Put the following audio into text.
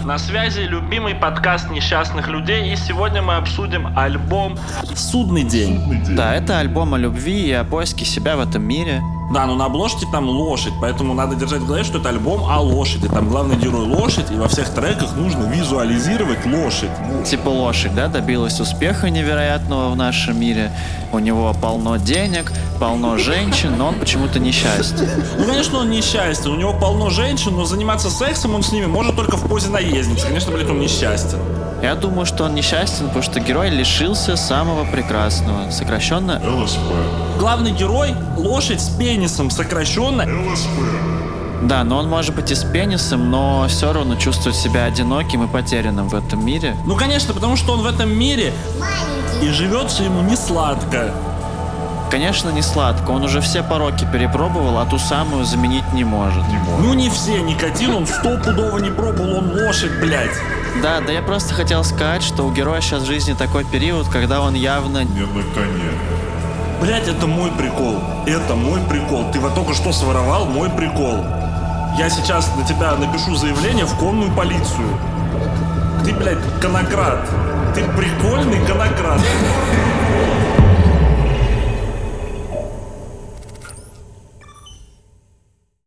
На связи любимый подкаст несчастных людей, и сегодня мы обсудим альбом «Судный день». Да, это альбом о любви и о поиске себя в этом мире. Да, но на обложке там лошадь, поэтому надо держать в голове, что это альбом о лошади. Там главный герой лошадь, и во всех треках нужно визуализировать лошадь. Типа лошадь, да, добилась успеха невероятного в нашем мире. У него полно денег, полно женщин, но он почему-то несчастен. Ну, конечно, он несчастен. У него полно женщин, но заниматься сексом он с ними может только в позе наездницы. Конечно, блядь, он несчастен. Я думаю, что он несчастен, потому что герой лишился самого прекрасного. Сокращенно ЛСП. Главный герой — лошадь с пенисом, сокращенно ЛСП. Да, но он может быть и с пенисом, но все равно чувствует себя одиноким и потерянным в этом мире. Ну, конечно, потому что он в этом мире и живется ему не сладко. Конечно, не сладко, он уже все пороки перепробовал, а ту самую заменить не может. Ну, не все. Никотин он стопудово не пробовал, он лошадь, блядь. Да, я просто хотел сказать, что у героя сейчас в жизни такой период, когда он явно... Не на коне. Блядь, это мой прикол. Это мой прикол. Ты вот только что своровал мой прикол. Я сейчас на тебя напишу заявление в конную полицию. Ты, блядь, конократ. Ты прикольный конократ.